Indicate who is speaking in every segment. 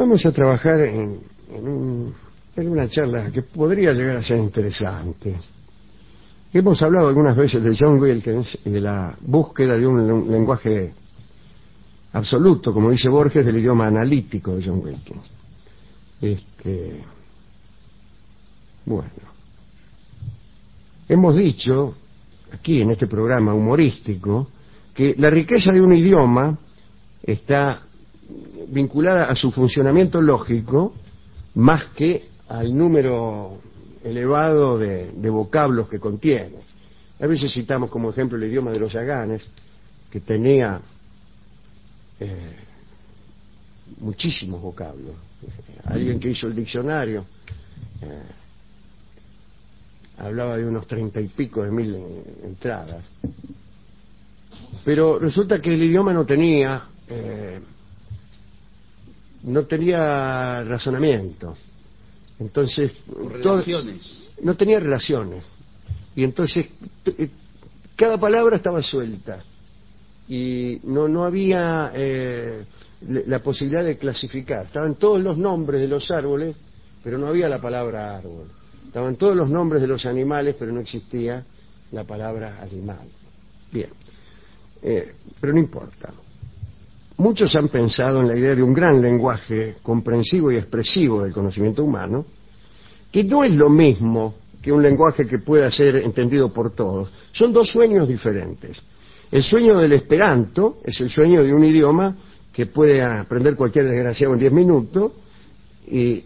Speaker 1: Vamos a trabajar en una charla que podría llegar a ser interesante. Hemos hablado algunas veces de John Wilkins y de la búsqueda de un lenguaje absoluto, como dice Borges, del idioma analítico de John Wilkins. Bueno, hemos dicho aquí en este programa humorístico que la riqueza de un idioma está vinculada a su funcionamiento lógico más que al número elevado de vocablos que contiene. A veces citamos como ejemplo el idioma de los yaganes, que tenía muchísimos vocablos. Alguien que hizo el diccionario hablaba de unos 30 y pico de mil entradas. Pero resulta que el idioma no tenía razonamiento. Entonces, no tenía relaciones. Y entonces cada palabra estaba suelta. Y no había la posibilidad de clasificar. Estaban todos los nombres de los árboles, pero no había la palabra árbol. Estaban todos los nombres de los animales, pero no existía la palabra animal. Bien. Pero no importa. Muchos han pensado en la idea de un gran lenguaje comprensivo y expresivo del conocimiento humano, que no es lo mismo que un lenguaje que pueda ser entendido por todos. Son dos sueños diferentes. El sueño del Esperanto es el sueño de un idioma que puede aprender cualquier desgraciado en 10 minutos, y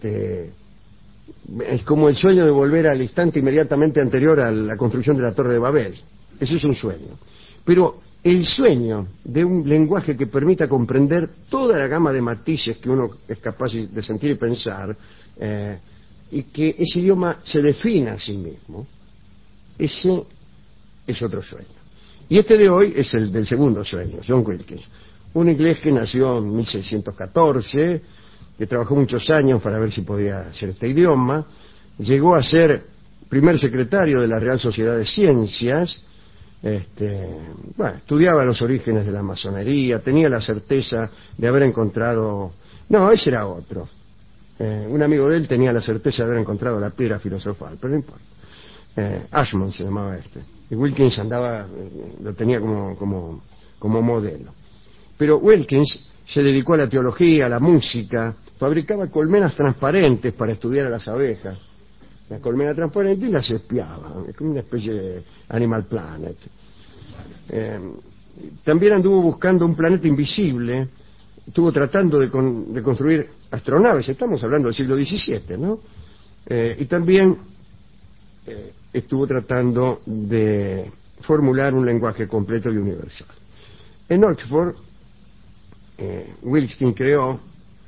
Speaker 1: es como el sueño de volver al instante inmediatamente anterior a la construcción de la Torre de Babel. Ese es un sueño. Pero el sueño de un lenguaje que permita comprender toda la gama de matices que uno es capaz de sentir y pensar, y que ese idioma se defina a sí mismo, ese es otro sueño. Y este de hoy es el del segundo sueño, John Wilkins, un inglés que nació en 1614, que trabajó muchos años para ver si podía hacer este idioma, llegó a ser primer secretario de la Real Sociedad de Ciencias. Estudiaba los orígenes de la masonería, tenía la certeza de haber encontrado... No, ese era otro. Un amigo de él tenía la certeza de haber encontrado la piedra filosofal, pero no importa. Ashmont se llamaba este. Y Wilkins lo tenía como modelo. Pero Wilkins se dedicó a la teología, a la música, fabricaba colmenas transparentes para estudiar a las abejas. La colmena transparente y las espiaba, como una especie de Animal Planet. También anduvo buscando un planeta invisible, estuvo tratando de construir astronaves, estamos hablando del siglo XVII, ¿no? Y también estuvo tratando de formular un lenguaje completo y universal. En Oxford, Wilkins creó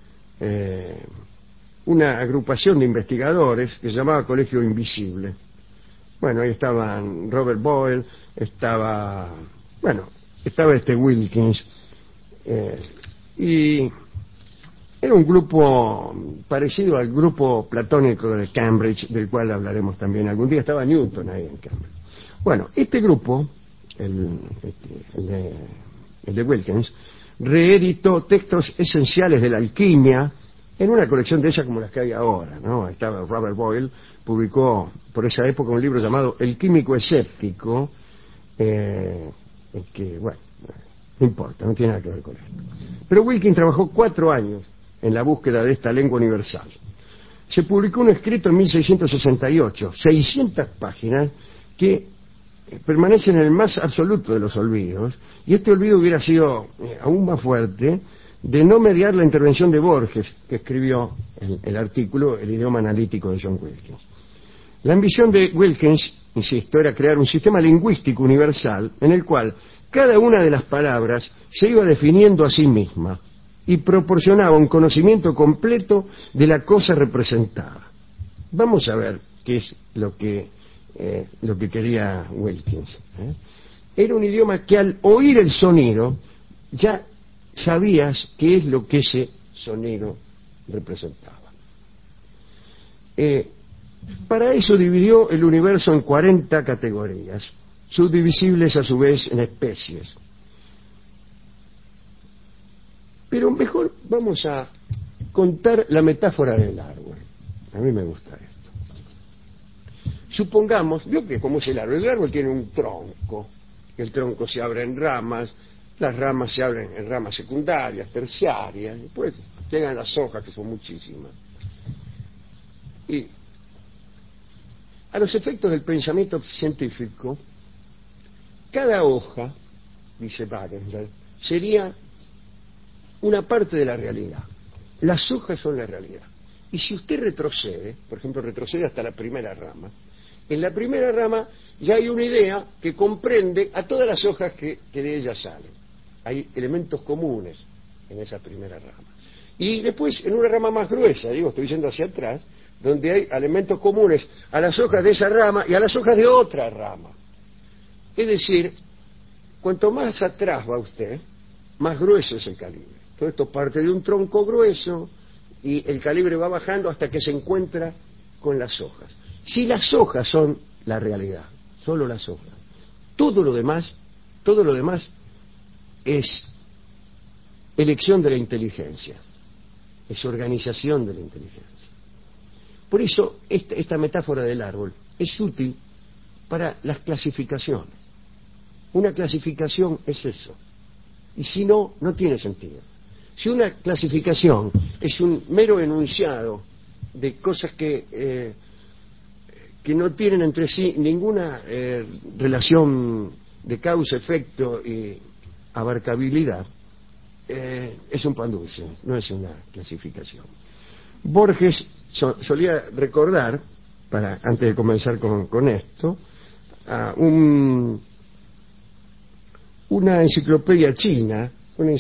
Speaker 1: una agrupación de investigadores que se llamaba Colegio Invisible. Bueno, ahí estaban Robert Boyle, estaba Wilkins, y era un grupo parecido al grupo platónico de Cambridge, del cual hablaremos también algún día. Estaba Newton ahí en Cambridge. Bueno, este grupo, el de Wilkins, reeditó textos esenciales de la alquimia en una colección de ellas como las que hay ahora, ¿no? Estaba Robert Boyle, publicó por esa época un libro llamado El químico escéptico, que, bueno, no importa, no tiene nada que ver con esto. Pero Wilkins trabajó 4 años en la búsqueda de esta lengua universal. Se publicó un escrito en 1668, 600 páginas, que permanecen en el más absoluto de los olvidos, y este olvido hubiera sido aún más fuerte de no mediar la intervención de Borges, que escribió el artículo El idioma analítico de John Wilkins. La ambición de Wilkins, insisto, era crear un sistema lingüístico universal en el cual cada una de las palabras se iba definiendo a sí misma y proporcionaba un conocimiento completo de la cosa representada. Vamos a ver qué es lo que quería Wilkins. Era un idioma que al oír el sonido ya sabías qué es lo que ese sonido representaba. Para eso dividió el universo en 40 categorías, subdivisibles a su vez en especies. Pero mejor vamos a contar la metáfora del árbol. A mí me gusta esto. Supongamos, vio que como es el árbol tiene un tronco, el tronco se abre en ramas, las ramas se abren en ramas secundarias, terciarias, después llegan las hojas, que son muchísimas. Y a los efectos del pensamiento científico, cada hoja, dice Wagner, sería una parte de la realidad. Las hojas son la realidad. Y si usted retrocede, por ejemplo, retrocede hasta la primera rama, en la primera rama ya hay una idea que comprende a todas las hojas que de ella salen. Hay elementos comunes en esa primera rama. Y después, en una rama más gruesa, estoy yendo hacia atrás, donde hay elementos comunes a las hojas de esa rama y a las hojas de otra rama. Es decir, cuanto más atrás va usted, más grueso es el calibre. Todo esto parte de un tronco grueso y el calibre va bajando hasta que se encuentra con las hojas. Si las hojas son la realidad, solo las hojas, todo lo demás es elección de la inteligencia, es organización de la inteligencia. Por eso esta metáfora del árbol es útil para las clasificaciones. Una clasificación es eso, y si no, no tiene sentido. Si una clasificación es un mero enunciado de cosas que no tienen entre sí ninguna relación de causa-efecto y abarcabilidad, es un pan dulce, no es una clasificación. Borges solía recordar, antes de comenzar con esto, a una enciclopedia china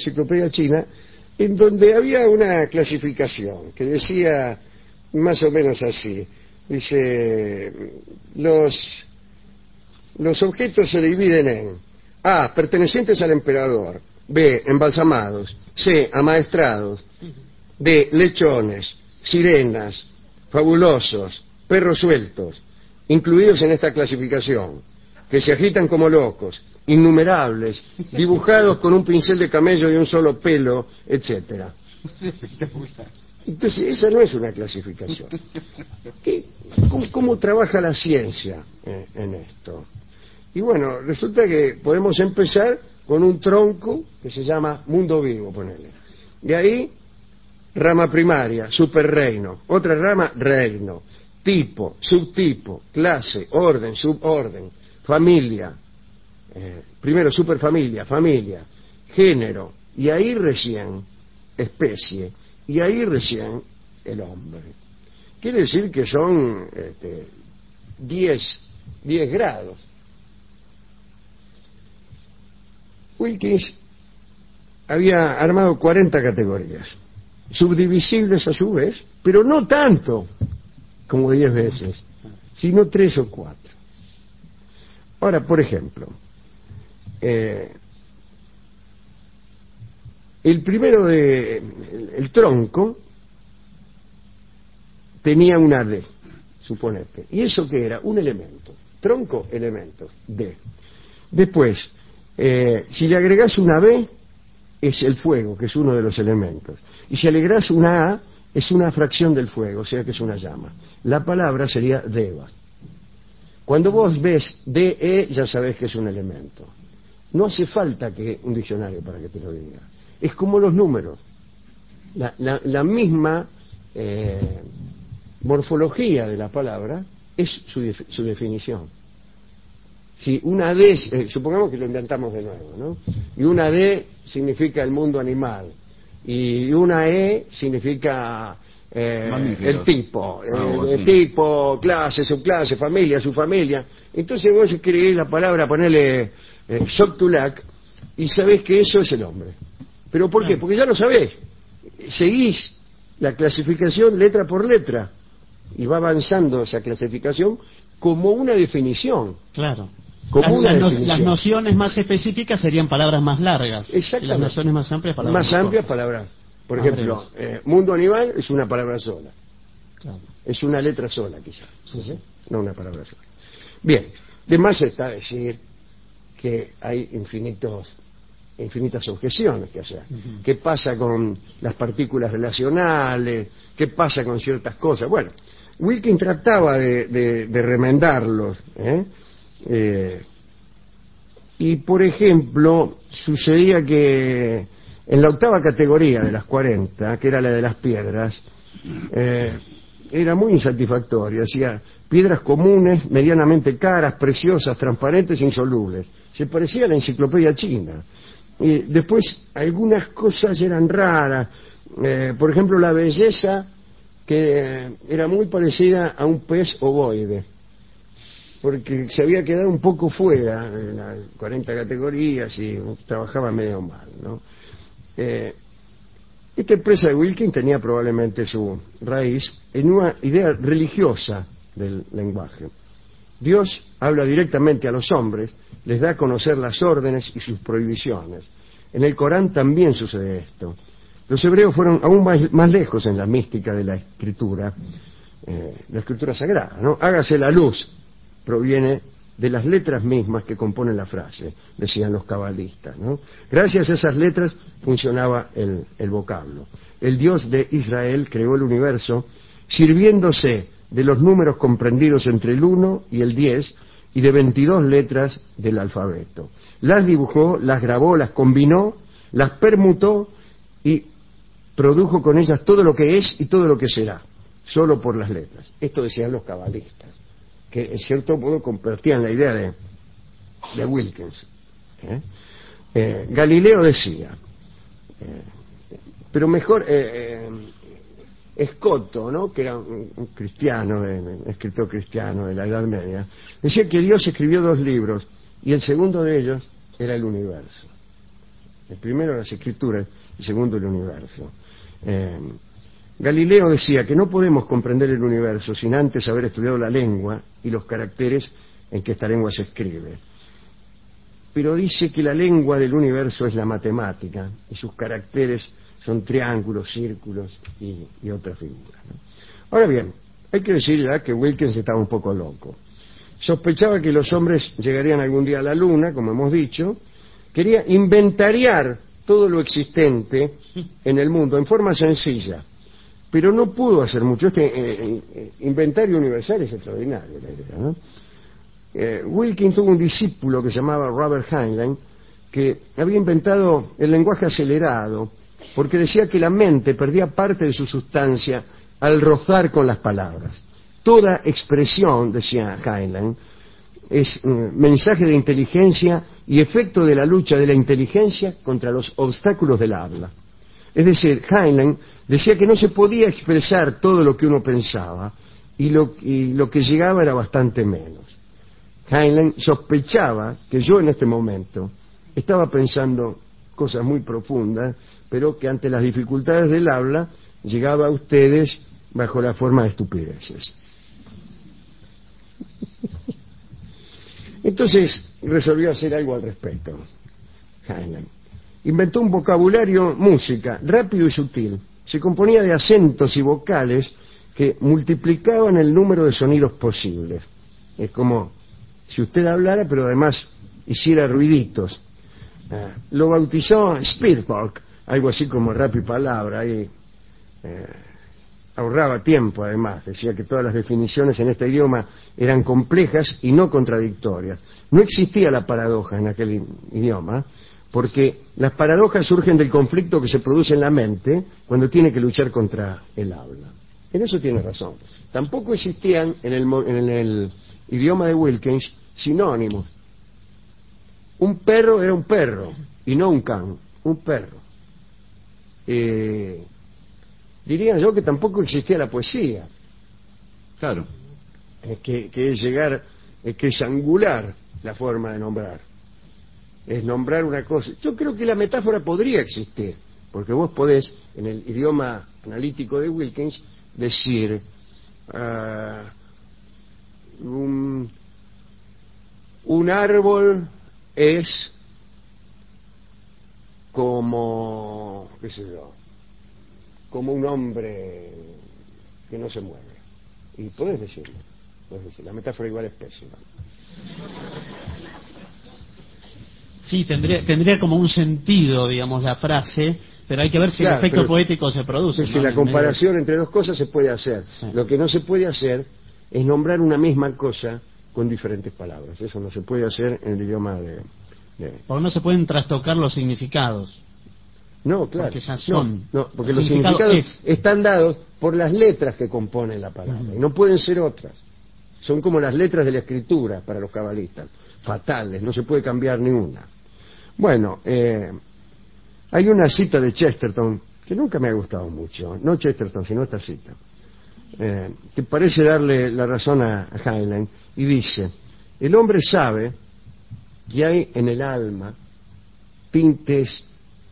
Speaker 1: en donde había una clasificación que decía más o menos así. Dice, los objetos se dividen en A, pertenecientes al emperador; B, embalsamados; C, amaestrados; D, lechones, sirenas, fabulosos, perros sueltos, incluidos en esta clasificación, que se agitan como locos, innumerables, dibujados con un pincel de camello de un solo pelo, etcétera. Entonces, esa no es una clasificación. ¿Cómo trabaja la ciencia en esto? Y bueno, resulta que podemos empezar con un tronco que se llama mundo vivo, ponele. De ahí, rama primaria, superreino; otra rama, reino; tipo, subtipo, clase, orden, suborden; familia, primero superfamilia, familia; género, y ahí recién especie, y ahí recién el hombre. Quiere decir que son 10 grados. Wilkins había armado 40 categorías, subdivisibles a su vez, pero no tanto como 10 veces, sino 3 o 4. Ahora, por ejemplo, el primero el tronco tenía una D, suponete. ¿Y eso qué era? Un elemento. Tronco, elementos, D. Después, si le agregás una B, es el fuego, que es uno de los elementos. Y si le agregás una A, es una fracción del fuego, o sea que es una llama. La palabra sería deva. Cuando vos ves DE, ya sabés que es un elemento. No hace falta que un diccionario para que te lo diga. Es como los números. La misma morfología de la palabra es su definición. Si una D, supongamos que lo inventamos de nuevo, ¿no? Y una D significa el mundo animal, y una E significa el tipo, tipo, clase, subclase, familia, subfamilia. Entonces vos escribís la palabra, ponele Soctulac, y sabés que eso es el hombre. ¿Pero por qué? Porque ya lo sabés. Seguís la clasificación letra por letra, y va avanzando esa clasificación como una definición.
Speaker 2: Claro.
Speaker 1: Como
Speaker 2: las nociones más específicas serían palabras más largas.
Speaker 1: Exactamente.
Speaker 2: Y las nociones más amplias, palabras
Speaker 1: más amplias, palabras. Por ejemplo, mundo animal es una palabra sola.
Speaker 2: Claro.
Speaker 1: Es una letra sola, quizás. ¿Sí? No una palabra sola. Bien, de más está decir que hay infinitos infinitas objeciones que hacer. ¿Qué pasa con las partículas relacionales? ¿Qué pasa con ciertas cosas? Bueno, Wilkins trataba de remendarlos, y por ejemplo sucedía que en la octava categoría de las 40, que era la de las piedras, era muy insatisfactorio. Decía piedras comunes, medianamente caras, preciosas, transparentes e insolubles. Se parecía a la enciclopedia china. Y después algunas cosas eran raras, por ejemplo la belleza, que era muy parecida a un pez ovoide, porque se había quedado un poco fuera de las 40 categorías y trabajaba medio mal, ¿no? Esta empresa de Wilkins tenía probablemente su raíz en una idea religiosa del lenguaje. Dios habla directamente a los hombres, les da a conocer las órdenes y sus prohibiciones. En el Corán también sucede esto. Los hebreos fueron aún más lejos en la mística de la escritura sagrada, ¿no? Hágase la luz, proviene de las letras mismas que componen la frase, decían los cabalistas, ¿no? Gracias a esas letras funcionaba el vocablo. El Dios de Israel creó el universo sirviéndose de los números comprendidos entre el 1 y el 10 y de 22 letras del alfabeto. Las dibujó, las grabó, las combinó, las permutó y produjo con ellas todo lo que es y todo lo que será, solo por las letras. Esto decían los cabalistas, que en cierto modo compartían la idea de Wilkins. Galileo decía, pero mejor Escoto, ¿no?, que era un cristiano, un escritor cristiano de la Edad Media, decía que Dios escribió 2 libros y el segundo de ellos era el universo. El primero las escrituras, el segundo el universo. Galileo decía que no podemos comprender el universo sin antes haber estudiado la lengua y los caracteres en que esta lengua se escribe. Pero dice que la lengua del universo es la matemática y sus caracteres son triángulos, círculos y otras figuras, ¿no? Ahora bien, hay que decir ya que Wilkins estaba un poco loco. Sospechaba que los hombres llegarían algún día a la luna, como hemos dicho. Quería inventariar todo lo existente en el mundo en forma sencilla, pero no pudo hacer mucho. Este inventario universal es extraordinario, la idea, ¿no? Wilkins tuvo un discípulo que se llamaba Robert Heinlein, que había inventado el lenguaje acelerado, porque decía que la mente perdía parte de su sustancia al rozar con las palabras. Toda expresión, decía Heinlein, es mensaje de inteligencia y efecto de la lucha de la inteligencia contra los obstáculos del habla. Es decir, Heinlein decía que no se podía expresar todo lo que uno pensaba y lo que llegaba era bastante menos. Heinlein sospechaba que yo en este momento estaba pensando cosas muy profundas, pero que ante las dificultades del habla llegaba a ustedes bajo la forma de estupideces. Entonces resolvió hacer algo al respecto. Heinlein inventó un vocabulario música rápido y sutil. Se componía de acentos y vocales que multiplicaban el número de sonidos posibles. Es como si usted hablara, pero además hiciera ruiditos. Lo bautizó Speedtalk, algo así como rap y palabra, y ahorraba tiempo además. Decía que todas las definiciones en este idioma eran complejas y no contradictorias. No existía la paradoja en aquel idioma, porque las paradojas surgen del conflicto que se produce en la mente cuando tiene que luchar contra el habla. En eso tiene razón. Tampoco existían en el idioma de Wilkins sinónimos. Un perro era un perro y no un can, un perro. Diría yo que tampoco existía la poesía.
Speaker 3: Claro.
Speaker 1: Que es llegar, que es angular la forma de nombrar. Es nombrar una cosa. Yo creo que la metáfora podría existir, porque vos podés, en el idioma analítico de Wilkins, decir un árbol es como, qué sé yo, como un hombre que no se mueve. Y podés decirlo. La metáfora igual es pésima.
Speaker 2: Sí, tendría como un sentido, digamos, la frase, pero hay que ver si el efecto poético se produce.
Speaker 1: Si la comparación entre dos cosas se puede hacer.
Speaker 2: Sí.
Speaker 1: Lo que no se puede hacer es nombrar una misma cosa con diferentes palabras. Eso no se puede hacer en el idioma de...
Speaker 2: Porque no se pueden trastocar los significados.
Speaker 1: No, claro.
Speaker 2: Porque ya son.
Speaker 1: No, porque los significados están dados por las letras que componen la palabra. Y no pueden ser otras. Son como las letras de la escritura para los cabalistas. Fatales, no se puede cambiar ni una. Bueno, hay una cita de Chesterton que nunca me ha gustado mucho. No Chesterton, sino esta cita. Que parece darle la razón a Heinlein. Y dice, el hombre sabe que hay en el alma tintes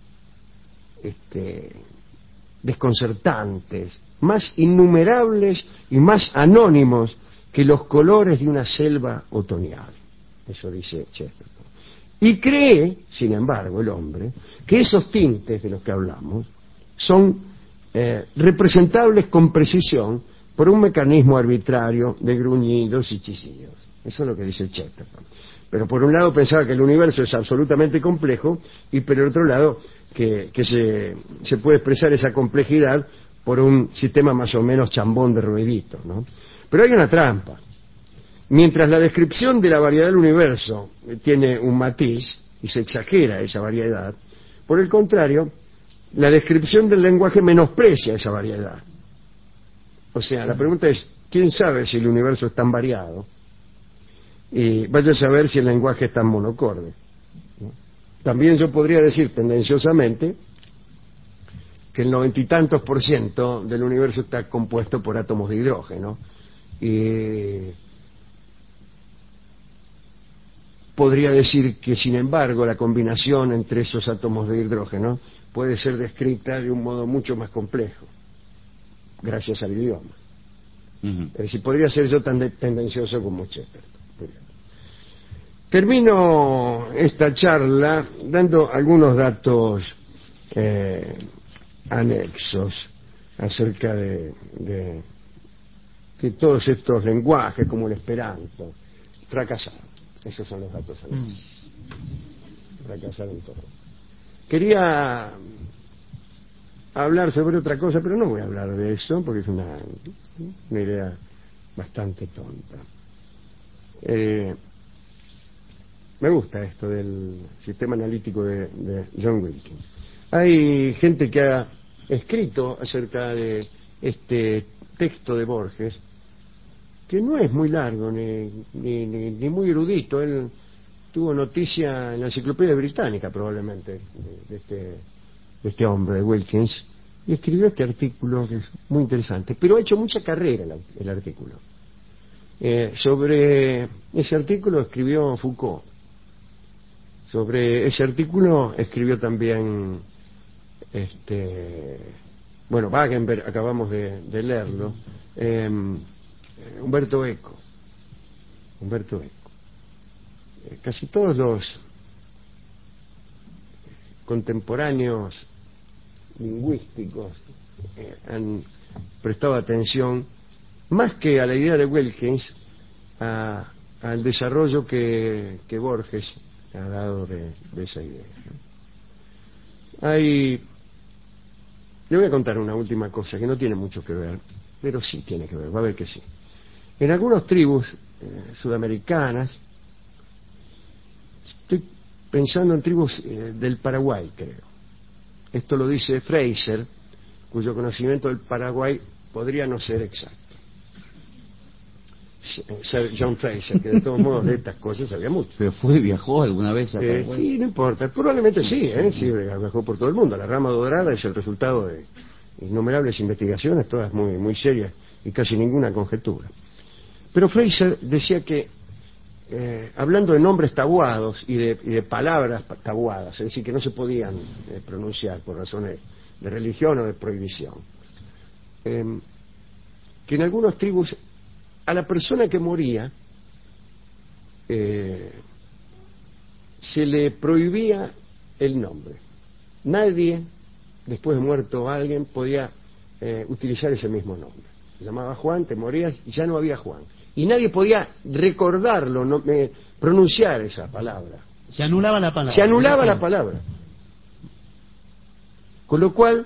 Speaker 1: desconcertantes, más innumerables y más anónimos que los colores de una selva otoñal. Eso dice Chesterton. Y cree, sin embargo, el hombre, que esos tintes de los que hablamos son representables con precisión por un mecanismo arbitrario de gruñidos y chillidos. Eso es lo que dice Chesterton. Pero por un lado pensaba que el universo es absolutamente complejo y por el otro lado que se puede expresar esa complejidad por un sistema más o menos chambón de ruiditos, ¿no? Pero hay una trampa. Mientras la descripción de la variedad del universo tiene un matiz y se exagera esa variedad, por el contrario, la descripción del lenguaje menosprecia esa variedad. O sea, la pregunta es, ¿quién sabe si el universo es tan variado? Y vaya a saber si el lenguaje es tan monocorde, ¿no? También yo podría decir tendenciosamente que el 90 y tantos % del universo está compuesto por átomos de hidrógeno, y podría decir que sin embargo la combinación entre esos átomos de hidrógeno puede ser descrita de un modo mucho más complejo gracias al idioma. Es decir, podría ser yo tan tendencioso como Chesterton. Termino esta charla dando algunos datos anexos acerca de todos estos lenguajes como el esperanto. Fracasaron. Esos son los datos anexos. Fracasaron todos. Quería hablar sobre otra cosa, pero no voy a hablar de eso porque es una idea bastante tonta. Me gusta esto del sistema analítico de John Wilkins. Hay gente que ha escrito acerca de este texto de Borges, que no es muy largo ni muy erudito. Él tuvo noticia en la Enciclopedia Británica probablemente de este hombre, de Wilkins, y escribió este artículo que es muy interesante, pero ha hecho mucha carrera el artículo. Sobre ese artículo escribió Foucault. Sobre ese artículo escribió también Wagenberg, acabamos de leerlo, Umberto Eco. Casi todos los contemporáneos lingüísticos han prestado atención más que a la idea de Wilkins al desarrollo que Borges ha dado de esa idea. Le voy a contar una última cosa que no tiene mucho que ver, pero sí tiene que ver, va a ver que sí. En algunas tribus sudamericanas, estoy pensando en tribus del Paraguay, creo. Esto lo dice Fraser, cuyo conocimiento del Paraguay podría no ser exacto. John Fraser, que de todos modos de estas cosas sabía mucho.
Speaker 3: ¿Pero viajó alguna vez a Paraguay?
Speaker 1: Sí, no importa, probablemente sí, sí, viajó por todo el mundo. La rama dorada es el resultado de innumerables investigaciones, todas muy, muy serias y casi ninguna conjetura. Pero Fraser decía que, hablando de nombres tabuados y de palabras tabuadas, es decir, que no se podían pronunciar por razones de religión o de prohibición, que en algunas tribus a la persona que moría se le prohibía el nombre. Nadie, después de muerto alguien, podía utilizar ese mismo nombre. Se llamaba Juan, te morías y ya no había Juan. Y nadie podía recordarlo, pronunciar esa palabra,
Speaker 2: Se anulaba la palabra.
Speaker 1: Se anulaba la palabra. Con lo cual,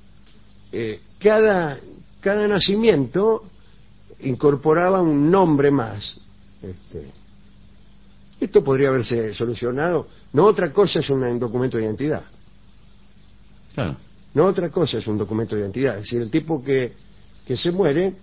Speaker 1: cada nacimiento incorporaba un nombre más. Esto podría haberse solucionado. No otra cosa es un documento de identidad.
Speaker 3: Claro.
Speaker 1: No otra cosa es un documento de identidad. Es decir, el tipo que se muere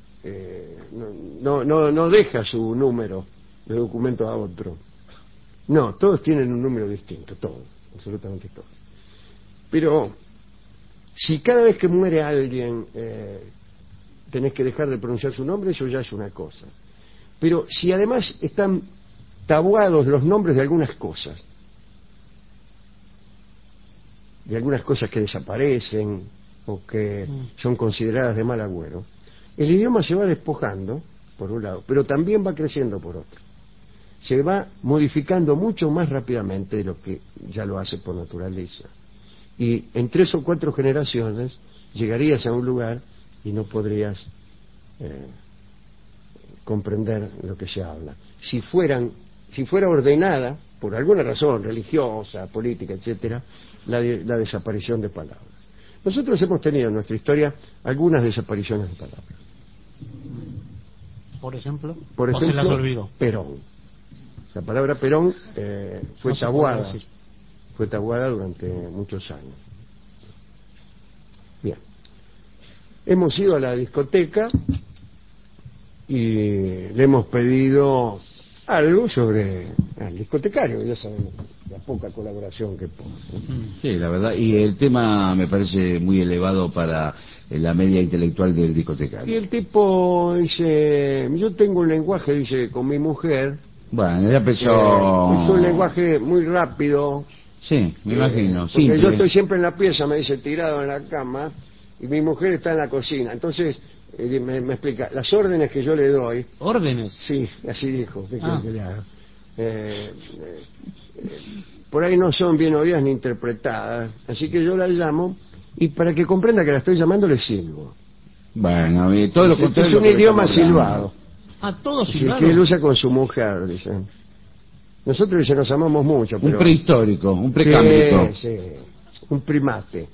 Speaker 1: no deja su número de documento a otro. No, todos tienen un número distinto, todos, absolutamente todos. Pero si cada vez que muere alguien tenés que dejar de pronunciar su nombre, eso ya es una cosa. Pero si además están tabuados los nombres de algunas cosas que desaparecen o que son consideradas de mal agüero, el idioma se va despojando, por un lado, pero también va creciendo por otro. Se va modificando mucho más rápidamente de lo que ya lo hace por naturaleza. Y en 3 o 4 generaciones llegarías a un lugar y no podrías comprender lo que se habla. Si fuera ordenada, por alguna razón religiosa, política, etcétera, la desaparición de palabras. Nosotros hemos tenido en nuestra historia algunas desapariciones de palabras.
Speaker 2: Por ejemplo,
Speaker 1: ¿O
Speaker 2: se las olvidó?
Speaker 1: Perón. La palabra Perón fue tabuada durante muchos años. Bien. Hemos ido a la discoteca y le hemos pedido algo sobre el discotecario, ya sabemos la poca colaboración que pone.
Speaker 3: Sí, la verdad, y el tema me parece muy elevado para la media intelectual del discotecario.
Speaker 1: Y el tipo dice, yo tengo un lenguaje, dice, con mi mujer.
Speaker 3: Bueno, ya empezó...
Speaker 1: es un lenguaje muy rápido.
Speaker 3: Sí, me imagino.
Speaker 1: Porque
Speaker 3: Simple.
Speaker 1: yo estoy siempre en la pieza, me dice, tirado en la cama, y mi mujer está en la cocina. Entonces, me explica, las órdenes que yo le doy...
Speaker 2: ¿Órdenes?
Speaker 1: Sí, así dijo. ¿Qué quiere que le haga? Por ahí no son bien oídas ni interpretadas, así que yo la llamo, y para que comprenda que la estoy llamando, le silbo.
Speaker 3: Bueno, todo lo
Speaker 1: Este
Speaker 3: contrario.
Speaker 1: es un idioma silbado.
Speaker 2: Todo
Speaker 1: Sí,
Speaker 2: silbado.
Speaker 1: que él usa con su mujer, dicen. Nosotros dice, nos amamos mucho, pero...
Speaker 3: Un prehistórico, un precámbrico.
Speaker 1: Sí, un primate.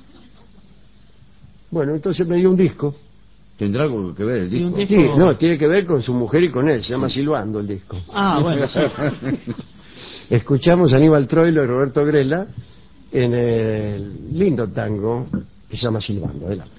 Speaker 1: Bueno, entonces me dio un disco.
Speaker 3: ¿Tendrá algo que ver el disco?
Speaker 1: Sí, no, tiene que ver con su mujer y con él, se llama Silbando el disco.
Speaker 2: Bueno, sí.
Speaker 1: Escuchamos a Aníbal Troilo y Roberto Grela en el lindo tango que se llama Silbando. Adelante.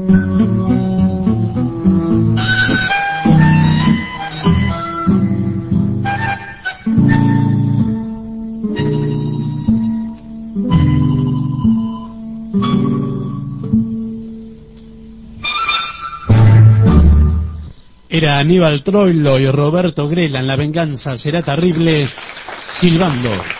Speaker 2: Era Aníbal Troilo y Roberto Grela en La venganza será terrible, silbando.